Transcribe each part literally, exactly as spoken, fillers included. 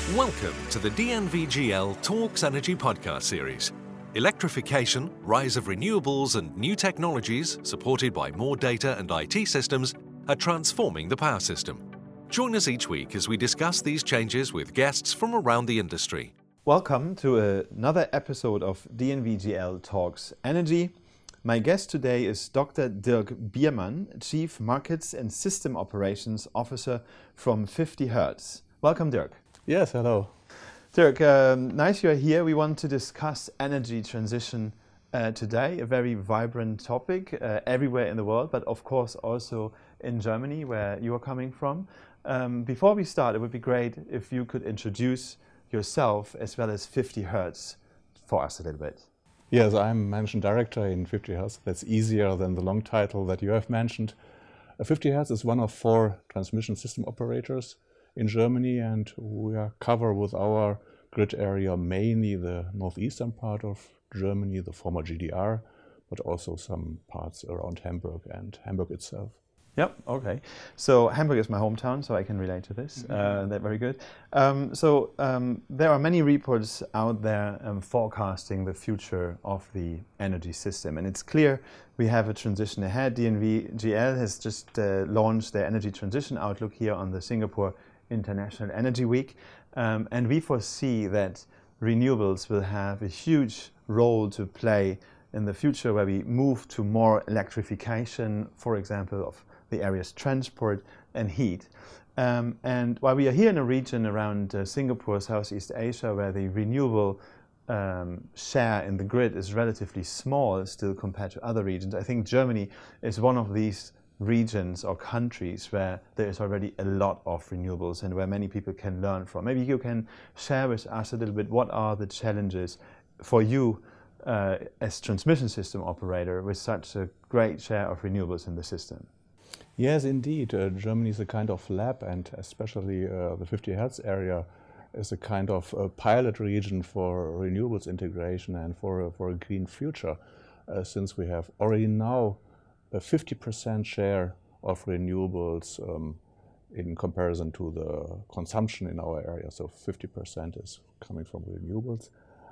Welcome to the D N V G L Talks Energy podcast series. Electrification, rise of renewables and new technologies, supported by more data and I T systems, are transforming the power system. Join us each week as we discuss these changes with guests from around the industry. Welcome to another episode of D N V G L Talks Energy. My guest today is Doctor Dirk Biermann, Chief Markets and System Operations Officer from fifty hertz. Welcome, Dirk. Yes, hello. Dirk, um, nice you're here. We want to discuss energy transition uh, today, a very vibrant topic uh, everywhere in the world, but of course also in Germany, where you are coming from. Um, before we start, it would be great if you could introduce yourself as well as fifty hertz for us a little bit. Yes, I'm Managing Director in fifty hertz. That's easier than the long title that you have mentioned. Uh, fifty hertz is one of four transmission system operators in Germany, and we are cover with our grid area mainly the northeastern part of Germany, the former G D R, but also some parts around Hamburg and Hamburg itself. Yep, okay. So Hamburg is my hometown, so I can relate to this. Mm-hmm. uh, that's very good. Um, so um, there are many reports out there um, forecasting the future of the energy system. And it's clear we have a transition ahead. D N V G L has just uh, launched their energy transition outlook here on the Singapore International Energy Week. Um, and we foresee that renewables will have a huge role to play in the future, where we move to more electrification, for example, of the area's transport and heat. Um, and while we are here in a region around uh, Singapore, Southeast Asia, where the renewable um, share in the grid is relatively small still compared to other regions, I think Germany is one of these regions or countries where there is already a lot of renewables and where many people can learn from. Maybe you can share with us a little bit what are the challenges for you uh, as transmission system operator with such a great share of renewables in the system. Yes, indeed. Uh, Germany is a kind of lab, and especially uh, the fifty hertz area is a kind of uh, pilot region for renewables integration and for, uh, for a green future, uh, since we have already now a fifty percent share of renewables um, in comparison to the consumption in our area. So fifty percent is coming from renewables.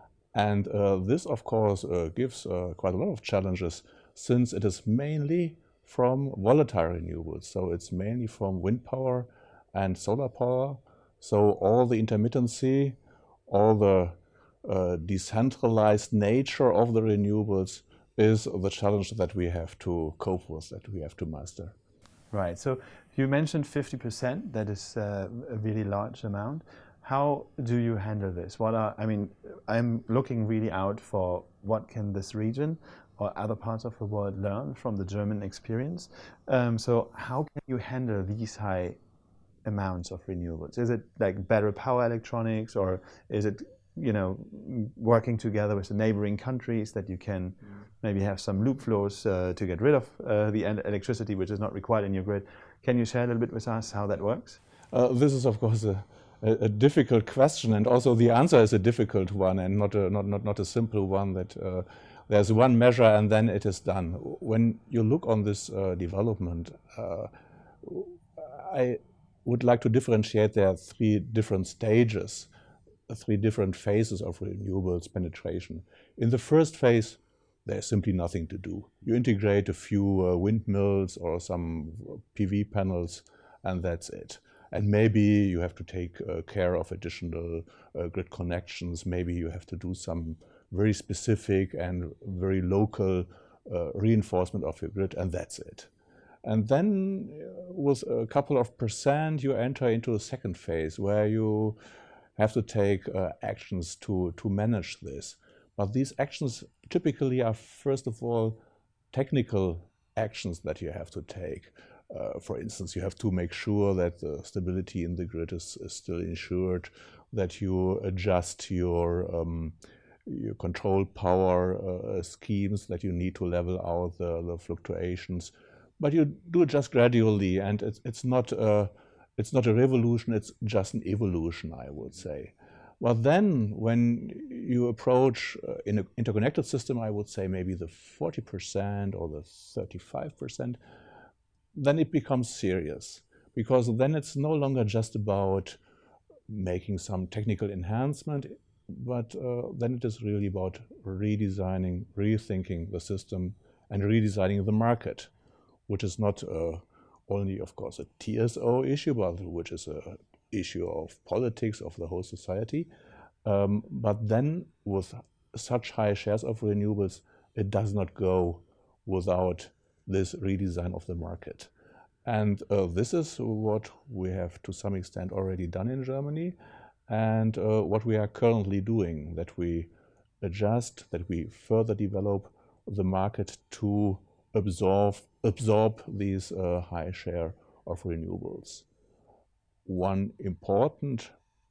And uh, this, of course, uh, gives uh, quite a lot of challenges, since it is mainly from volatile renewables. So it's mainly from wind power and solar power. So all the intermittency, all the uh, decentralized nature of the renewables is the challenge that we have to cope with, that we have to master. Right. So you mentioned fifty percent. That is uh, a really large amount. How do you handle this? What are, I mean, I'm looking really out for what can this region or other parts of the world learn from the German experience. Um, so how can you handle these high amounts of renewables? Is it like better power electronics, or is it, you know, working together with the neighboring countries that you can mm. maybe have some loop flows uh, to get rid of uh, the electricity which is not required in your grid? Can you share a little bit with us how that works? Uh, this is, of course, a, a, a difficult question, and also the answer is a difficult one, and not a, not, not, not a simple one that uh, there's one measure and then it is done. When you look on this uh, development, uh, I would like to differentiate there are three different stages, three different phases of renewables penetration. In the first phase, there's simply nothing to do. You integrate a few uh, windmills or some P V panels, and that's it. And maybe you have to take uh, care of additional uh, grid connections. Maybe you have to do some very specific and very local uh, reinforcement of your grid, and that's it. And then uh, with a couple of percent, you enter into a second phase where you have to take uh, actions to, to manage this. But these actions typically are, first of all, technical actions that you have to take. Uh, for instance, you have to make sure that the stability in the grid is, is still ensured, that you adjust your, um, your control power uh, schemes, that you need to level out the, the fluctuations. But you do it just gradually, and it's, it's not a, It's not a revolution, it's just an evolution, I would say. But then when you approach uh, in an interconnected system, I would say maybe the forty percent or the thirty-five percent, then it becomes serious. Because then it's no longer just about making some technical enhancement, but uh, then it is really about redesigning, rethinking the system and redesigning the market, which is not uh, only, of course, a T S O issue, but which is a issue of politics of the whole society. Um, but then with such high shares of renewables, it does not go without this redesign of the market. And uh, this is what we have to some extent already done in Germany, and uh, what we are currently doing, that we adjust, that we further develop the market to absorb, absorb these uh, high share of renewables. One important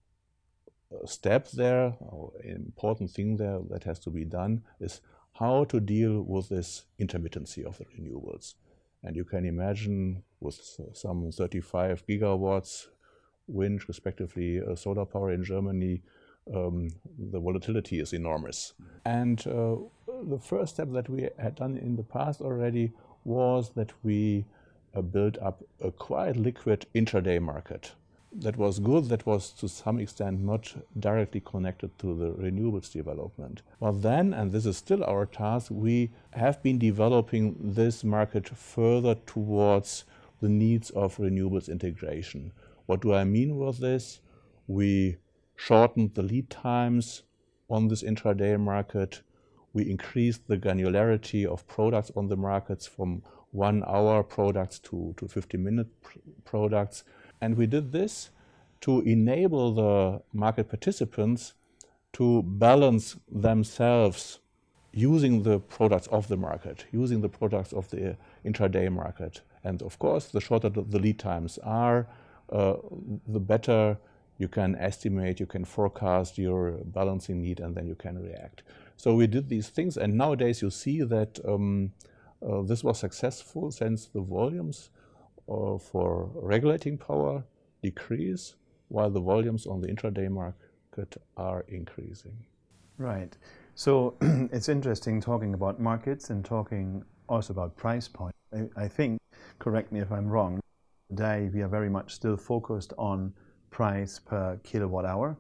step there, or important thing there that has to be done, is how to deal with this intermittency of the renewables. And you can imagine with some thirty-five gigawatts wind, respectively uh, solar power in Germany, um, the volatility is enormous. And uh, the first step that we had done in the past already was that we uh, built up a quite liquid intraday market. That was good, that was to some extent not directly connected to the renewables development. But then, and this is still our task, we have been developing this market further towards the needs of renewables integration. What do I mean with this? We shortened the lead times on this intraday market. We increased the granularity of products on the markets from one hour products to, to fifty minute pr products. And we did this to enable the market participants to balance themselves using the products of the market, using the products of the intraday market. And of course, the shorter the lead times are, uh, the better you can estimate, you can forecast your balancing need, and then you can react. So we did these things, and nowadays you see that um, uh, this was successful, since the volumes uh, for regulating power decrease, while the volumes on the intraday market are increasing. Right. So it's interesting talking about markets and talking also about price point. I, I think, correct me if I'm wrong, today we are very much still focused on price per kilowatt hour.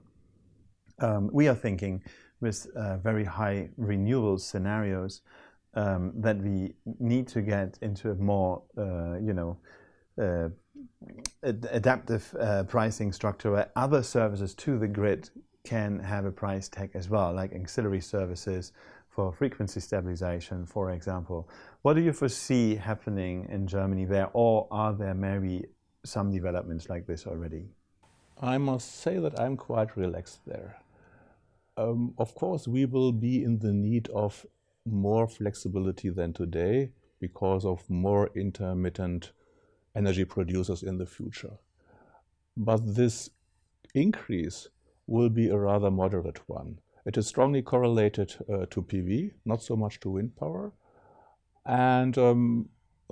Um, we are thinking with uh, very high renewable scenarios um, that we need to get into a more, uh, you know, uh, ad adaptive uh, pricing structure where other services to the grid can have a price tag as well, like ancillary services for frequency stabilization, for example. What do you foresee happening in Germany there, or are there maybe some developments like this already? I must say that I'm quite relaxed there. Um, of course, we will be in the need of more flexibility than today because of more intermittent energy producers in the future. But this increase will be a rather moderate one. It is strongly correlated uh, to P V, not so much to wind power. And um,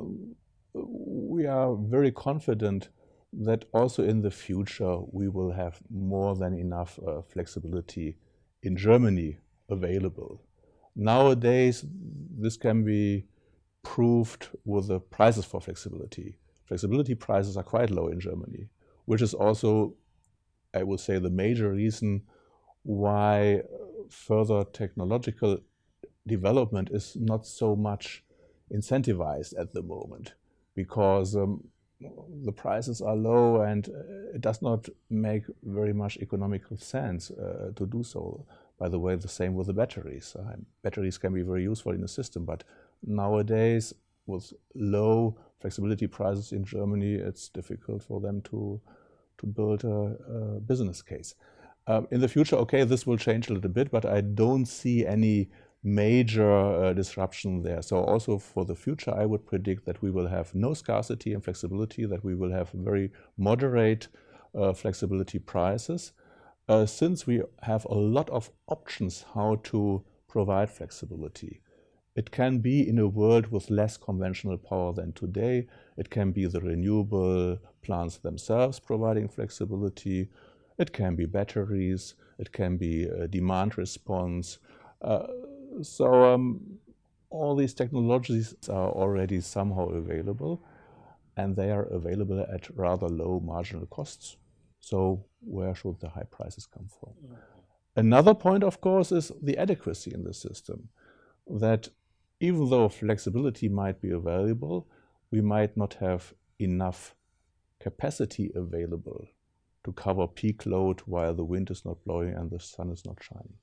we are very confident that also in the future we will have more than enough uh, flexibility in Germany available. Nowadays, this can be proved with the prices for flexibility. Flexibility prices are quite low in Germany, which is also, I would say, the major reason why further technological development is not so much incentivized at the moment, because um, the prices are low and it does not make very much economical sense uh, to do so. By the way, the same with the batteries. Uh, batteries can be very useful in the system, but nowadays, with low flexibility prices in Germany, it's difficult for them to, to build a, a business case. Um, in the future, okay, this will change a little bit, but I don't see any major uh, disruption there. So also for the future, I would predict that we will have no scarcity and flexibility, that we will have very moderate uh, flexibility prices, uh, since we have a lot of options how to provide flexibility. It can be in a world with less conventional power than today. It can be the renewable plants themselves providing flexibility. It can be batteries. It can be a demand response. Uh, so um, all these technologies are already somehow available, and they are available at rather low marginal costs. So where should the high prices come from? Mm-hmm. Another point, of course, is the adequacy in the system, that even though flexibility might be available, we might not have enough capacity available to cover peak load while the wind is not blowing and the sun is not shining.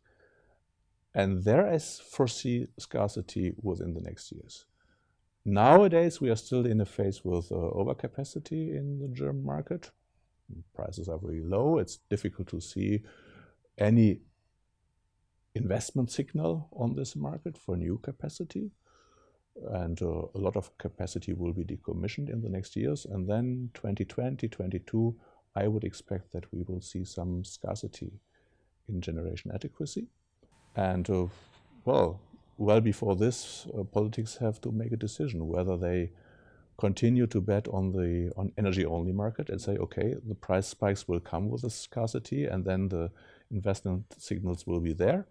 And there I foresee scarcity within the next years. Nowadays, we are still in a phase with uh, overcapacity in the German market. Prices are very low. It's difficult to see any investment signal on this market for new capacity. And uh, a lot of capacity will be decommissioned in the next years. And then twenty twenty, twenty-two, I would expect that we will see some scarcity in generation adequacy. And uh, well, well before this, uh, politics have to make a decision whether they continue to bet on the on energy-only market and say, okay, the price spikes will come with the scarcity and then the investment signals will be there,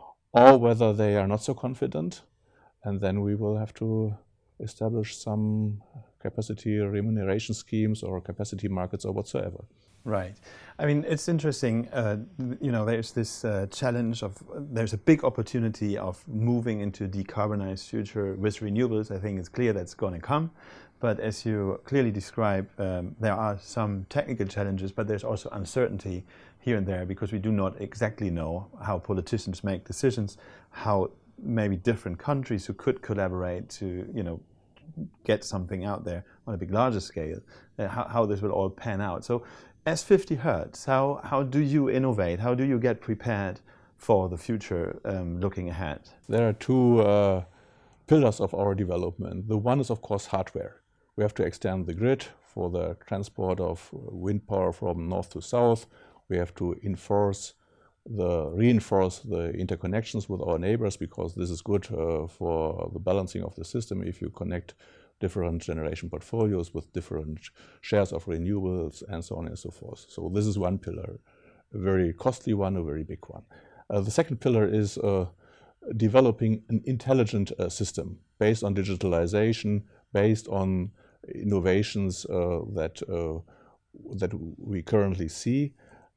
or whether they are not so confident, and then we will have to establish some capacity remuneration schemes or capacity markets or whatsoever. Right. I mean, it's interesting, uh, you know, there's this uh, challenge of, uh, there's a big opportunity of moving into a decarbonized future with renewables. I think it's clear that's going to come. But as you clearly describe, um, there are some technical challenges, but there's also uncertainty here and there because we do not exactly know how politicians make decisions, how maybe different countries who could collaborate to, you know, get something out there on a big larger scale, uh, how, how this will all pan out. So as fifty hertz, how, how do you innovate? How do you get prepared for the future um, looking ahead? There are two uh, pillars of our development. The one is, of course, hardware. We have to extend the grid for the transport of wind power from north to south. We have to enforce the, reinforce the interconnections with our neighbors because this is good uh, for the balancing of the system if you connect different generation portfolios with different shares of renewables and so on and so forth. So this is one pillar, a very costly one, a very big one. Uh, the second pillar is uh, developing an intelligent uh, system based on digitalization, based on innovations uh, that, uh, that we currently see.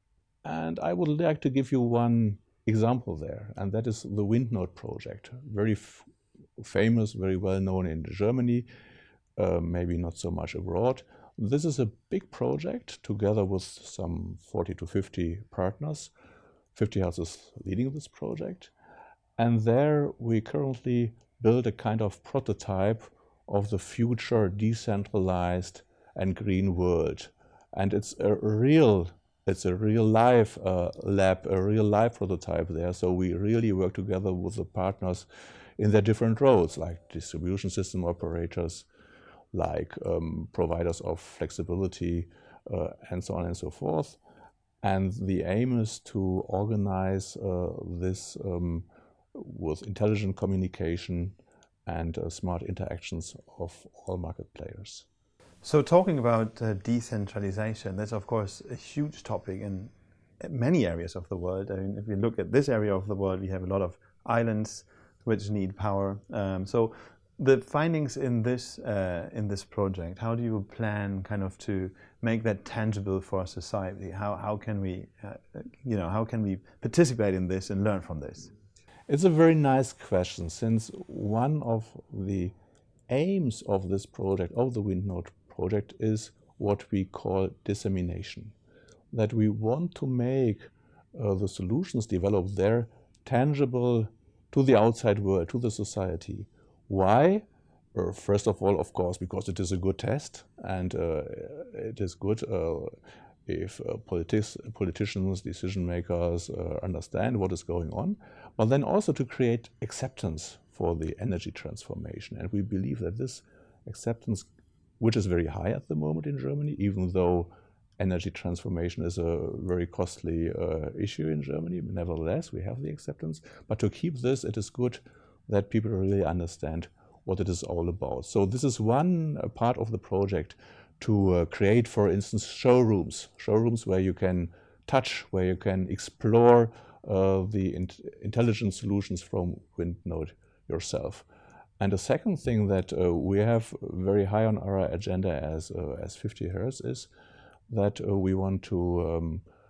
And I would like to give you one example there, and that is the WindNode project. Very f famous, very well known in Germany, uh, maybe not so much abroad. This is a big project together with some forty to fifty partners. fifty hertz is leading this project. And there we currently build a kind of prototype of the future decentralized and green world. And it's a real, it's a real life uh, lab, a real life prototype there. So we really work together with the partners in their different roles, like distribution system operators, like um, providers of flexibility, uh, and so on and so forth. And the aim is to organize uh, this um, with intelligent communication and uh, smart interactions of all market players. So talking about uh, decentralization, that's of course a huge topic in many areas of the world. I mean, if we look at this area of the world, we have a lot of islands which need power. Um, so the findings in this uh, in this project, how do you plan kind of to make that tangible for society? How how can we, uh, you know, how can we participate in this and learn from this? It's a very nice question, since one of the aims of this project, of the WindNode project, is what we call dissemination. That we want to make uh, the solutions developed there tangible to the outside world, to the society. Why? Uh, first of all, of course, because it is a good test, and uh, it is good uh, if uh, politis politicians, decision makers uh, understand what is going on, but then also to create acceptance for the energy transformation. And we believe that this acceptance, which is very high at the moment in Germany, even though energy transformation is a very costly uh, issue in Germany, nevertheless, we have the acceptance. But to keep this, it is good that people really understand what it is all about. So this is one uh, part of the project, to uh, create, for instance, showrooms, showrooms where you can touch, where you can explore uh, the in intelligent solutions from WindNode yourself. And the second thing that uh, we have very high on our agenda as, uh, as fifty hertz is that uh, we want to um,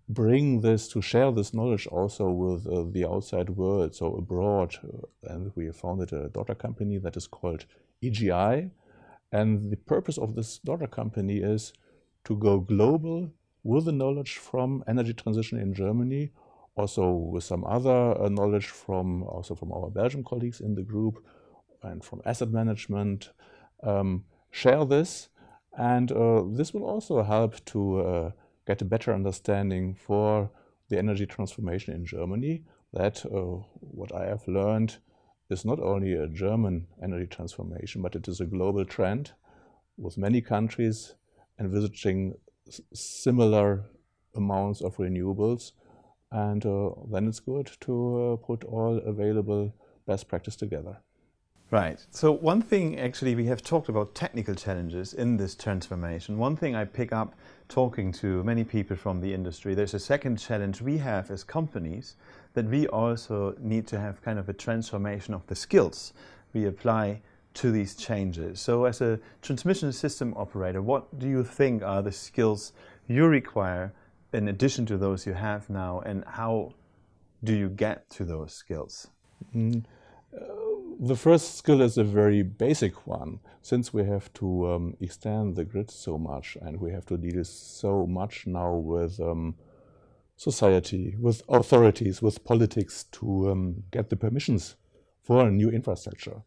bring this, to share this knowledge also with uh, the outside world, so abroad. Uh, and we founded a daughter company that is called E G I. And the purpose of this daughter company is to go global with the knowledge from energy transition in Germany, also with some other uh, knowledge from also from our Belgian colleagues in the group and from asset management. Um, share this, and uh, this will also help to uh, get a better understanding for the energy transformation in Germany. That uh, what I have learned is not only a German energy transformation, but it is a global trend with many countries envisaging similar amounts of renewables. And uh, then it's good to uh, put all available best practice together. Right. So one thing, actually, we have talked about technical challenges in this transformation. One thing I pick up talking to many people from the industry, there's a second challenge we have as companies, that we also need to have kind of a transformation of the skills we apply to these changes. So as a transmission system operator, what do you think are the skills you require in addition to those you have now, and how do you get to those skills? Mm. Uh, the first skill is a very basic one. Since we have to um, extend the grid so much, and we have to deal so much now with um, society, with authorities, with politics to um, get the permissions for a new infrastructure,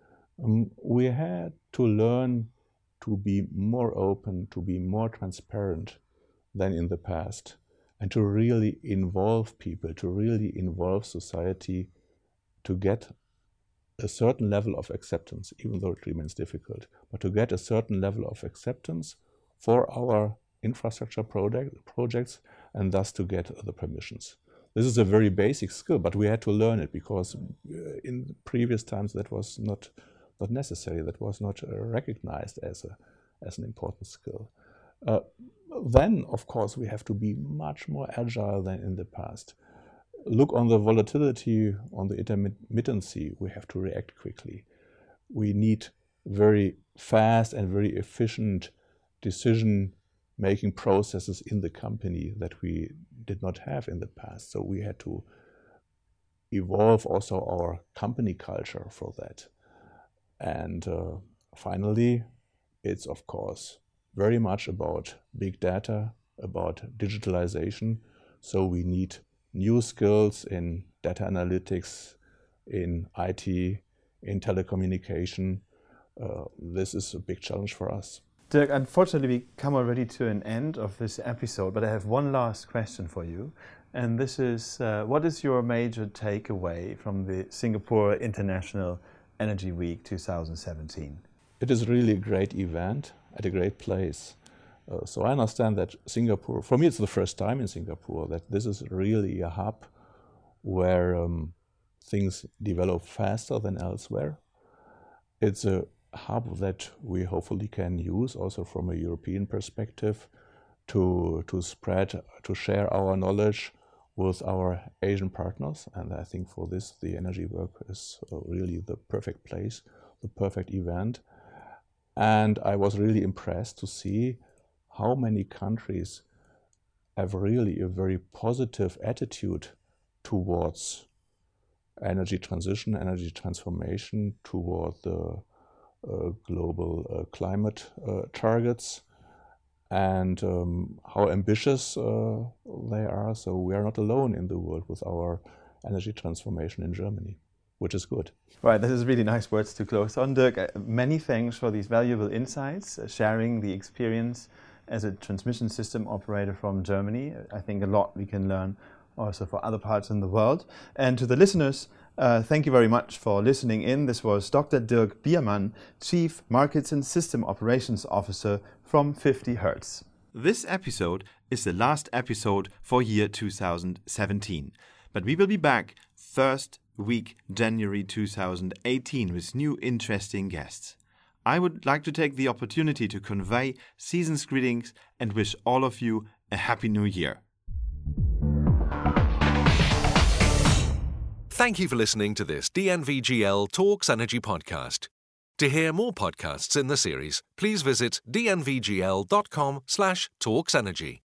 um, we had to learn to be more open, to be more transparent than in the past, and to really involve people, to really involve society to get a certain level of acceptance, even though it remains difficult, but to get a certain level of acceptance for our infrastructure project, projects, and thus to get the permissions. This is a very basic skill, but we had to learn it because in previous times that was not, not necessary, that was not uh, recognized as, a, as an important skill. Uh, then, of course, we have to be much more agile than in the past. Look on the volatility, on the intermittency, we have to react quickly. We need very fast and very efficient decision-making processes in the company that we did not have in the past. So we had to evolve also our company culture for that. And uh, finally, it's of course very much about big data, about digitalization. So we need new skills in data analytics, in I T, in telecommunication. Uh, this is a big challenge for us. Dirk, unfortunately we come already to an end of this episode, but I have one last question for you. And this is, uh, what is your major takeaway from the Singapore International Energy Week two thousand seventeen? It is really a great event at a great place. Uh, so I understand that Singapore, for me it's the first time in Singapore, that this is really a hub where um, things develop faster than elsewhere. It's a hub that we hopefully can use also from a European perspective to, to spread, to share our knowledge with our Asian partners. And I think for this, the Energy Work is uh, really the perfect place, the perfect event. And I was really impressed to see how many countries have really a very positive attitude towards energy transition, energy transformation, toward the uh, global uh, climate uh, targets, and um, how ambitious uh, they are. So we are not alone in the world with our energy transformation in Germany, which is good. Right, this is really nice words to close on. Dirk, uh, many thanks for these valuable insights, uh, sharing the experience as a transmission system operator from Germany. I think a lot we can learn also for other parts in the world. And to the listeners, uh, thank you very much for listening in. This was Doctor Dirk Biermann, Chief Markets and System Operations Officer from fifty hertz. This episode is the last episode for year two thousand seventeen, but we will be back first week January two thousand eighteen with new interesting guests. I would like to take the opportunity to convey season's greetings and wish all of you a happy new year. Thank you for listening to this D N V G L Talks Energy podcast. To hear more podcasts in the series, please visit d n v g l dot com slash talks energy.